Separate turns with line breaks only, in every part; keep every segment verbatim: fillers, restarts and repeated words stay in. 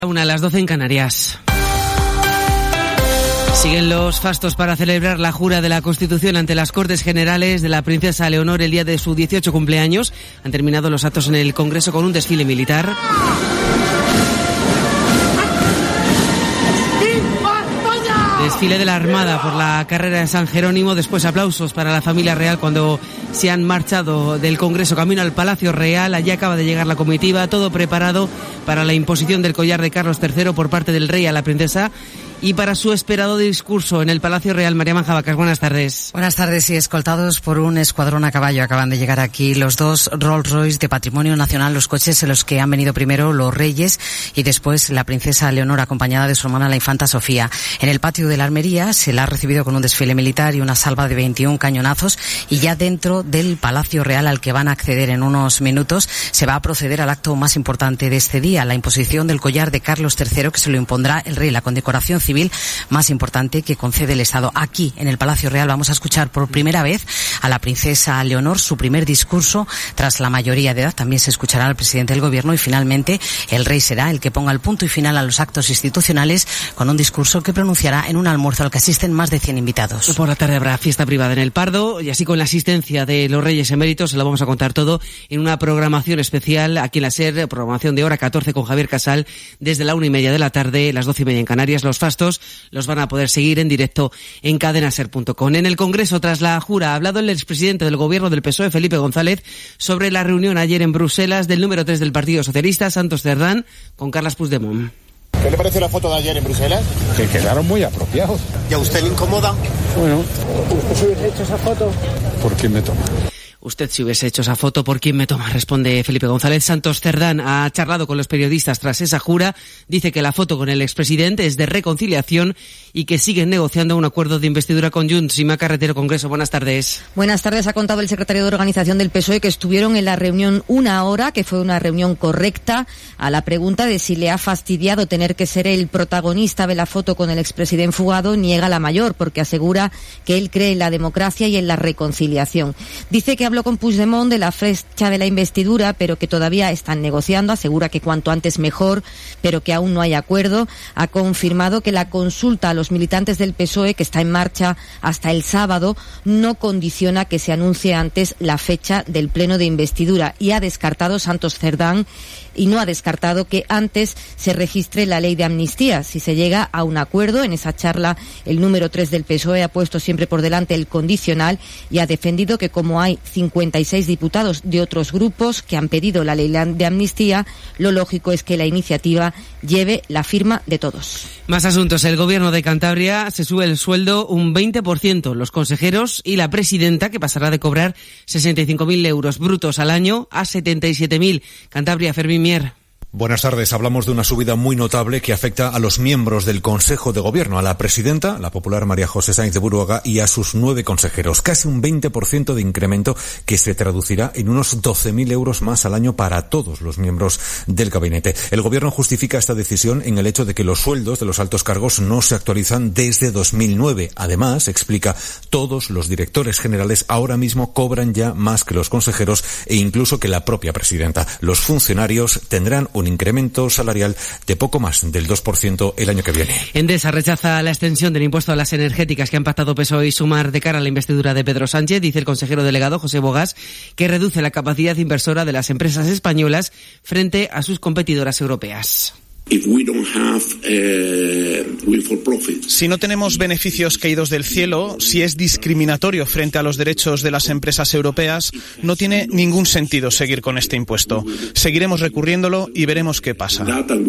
Una a las doce en Canarias. Siguen los fastos para celebrar la jura de la Constitución ante las Cortes Generales de la princesa Leonor el día de su dieciocho cumpleaños. Han terminado los actos en el Congreso con un desfile militar. Desfile de la Armada por la carrera de San Jerónimo, después aplausos para la familia real cuando se han marchado del Congreso camino al Palacio Real. Allí acaba de llegar la comitiva, todo preparado para la imposición del collar de Carlos tercero por parte del rey a la princesa y para su esperado discurso en el Palacio Real. María Manjabacas, buenas tardes.
Buenas tardes, y escoltados por un escuadrón a caballo acaban de llegar aquí los dos Rolls Royce de Patrimonio Nacional, los coches en los que han venido primero los reyes y después la princesa Leonor acompañada de su hermana la infanta Sofía. En el patio de la Armería se la ha recibido con un desfile militar y una salva de veintiún cañonazos, y ya dentro del Palacio Real, al que van a acceder en unos minutos, se va a proceder al acto más importante de este día, la imposición del collar de Carlos tercero, que se lo impondrá el rey, la condecoración civil civil más importante que concede el Estado. Aquí, en el Palacio Real, vamos a escuchar por primera vez a la princesa Leonor, su primer discurso tras la mayoría de edad. También se escuchará al presidente del Gobierno y finalmente el rey será el que ponga el punto y final a los actos institucionales con un discurso que pronunciará en un almuerzo al que asisten más de cien invitados.
Por la tarde habrá fiesta privada en el Pardo, y así con la asistencia de los Reyes Eméritos se lo vamos a contar todo en una programación especial aquí en la SER, programación de hora catorce con Javier Casal desde la una y media de la tarde, las doce y media en Canarias. Los fastos los van a poder seguir en directo en cadena ser punto com. En el Congreso, tras la jura, ha hablado el expresidente del Gobierno del P S O E, Felipe González, sobre la reunión ayer en Bruselas del número tres del Partido Socialista, Santos Cerdán, con Carles Puigdemont.
¿Qué le parece la foto de ayer en Bruselas?
Que quedaron muy apropiados.
¿Y a usted le incomoda?
Bueno.
¿Usted se hubiese hecho esa foto?
¿Por quién me toma?
Usted si hubiese hecho esa foto, ¿por quién me toma?, responde Felipe González. Santos Cerdán ha charlado con los periodistas tras esa jura. Dice que la foto con el expresidente es de reconciliación y que siguen negociando un acuerdo de investidura con Junts. Sima Carretero, Congreso, buenas tardes.
Buenas tardes. Ha contado el secretario de Organización del P S O E que estuvieron en la reunión una hora, que fue una reunión correcta. A la pregunta de si le ha fastidiado tener que ser el protagonista de la foto con el expresidente fugado, niega la mayor, porque asegura que él cree en la democracia y en la reconciliación. Dice que habló con Puigdemont de la fecha de la investidura, pero que todavía están negociando. Asegura que cuanto antes mejor, pero que aún no hay acuerdo. Ha confirmado que la consulta a los militantes del P S O E, que está en marcha hasta el sábado, no condiciona que se anuncie antes la fecha del pleno de investidura. Y ha descartado Santos Cerdán y no ha descartado que antes se registre la ley de amnistía. Si se llega a un acuerdo, en esa charla el número tres del P S O E ha puesto siempre por delante el condicional y ha defendido que como hay cincuenta y seis diputados de otros grupos que han pedido la ley de amnistía, lo lógico es que la iniciativa lleve la firma de todos.
Más asuntos. El Gobierno de Cantabria se sube el sueldo un veinte por ciento. Los consejeros y la presidenta, que pasará de cobrar sesenta y cinco mil euros brutos al año a setenta y siete mil. Cantabria, Fermín Mier.
Buenas tardes. Hablamos de una subida muy notable que afecta a los miembros del Consejo de Gobierno, a la presidenta, la popular María José Sáenz de Buruaga, y a sus nueve consejeros. Casi un veinte por ciento de incremento que se traducirá en unos doce mil euros más al año para todos los miembros del gabinete. El Gobierno justifica esta decisión en el hecho de que los sueldos de los altos cargos no se actualizan desde dos mil nueve. Además, explica, todos los directores generales ahora mismo cobran ya más que los consejeros e incluso que la propia presidenta. Los funcionarios tendrán un un incremento salarial de poco más del dos por ciento el año que viene.
Endesa rechaza la extensión del impuesto a las energéticas que han pactado P S O E y Sumar de cara a la investidura de Pedro Sánchez. Dice el consejero delegado José Bogas que reduce la capacidad inversora de las empresas españolas frente a sus competidoras europeas.
Si no tenemos beneficios caídos del cielo, si es discriminatorio frente a los derechos de las empresas europeas, no tiene ningún sentido seguir con este impuesto. Seguiremos recurriéndolo y veremos qué pasa.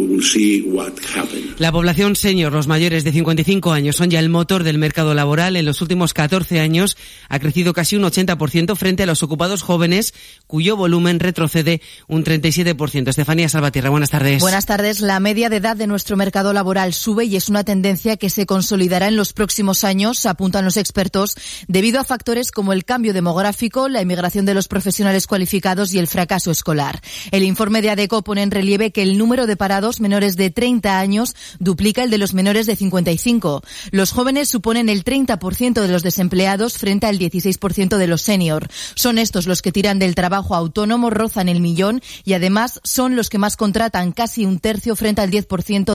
La población senior, los mayores de cincuenta y cinco años, son ya el motor del mercado laboral. En los últimos catorce años ha crecido casi un ochenta por ciento frente a los ocupados jóvenes, cuyo volumen retrocede un treinta y siete por ciento. Estefanía Salvatierra, buenas tardes.
Buenas tardes. La media de edad de nuestro mercado laboral sube y es una tendencia que se consolidará en los próximos años, apuntan los expertos, debido a factores como el cambio demográfico, la emigración de los profesionales cualificados y el fracaso escolar. El informe de ADECO pone en relieve que el número de parados menores de treinta años duplica el de los menores de cincuenta y cinco. Los jóvenes suponen el treinta por ciento de los desempleados frente al dieciséis por ciento de los senior. Son estos los que tiran del trabajo autónomo, rozan el millón y además son los que más contratan, casi un tercio frente frente al diez por ciento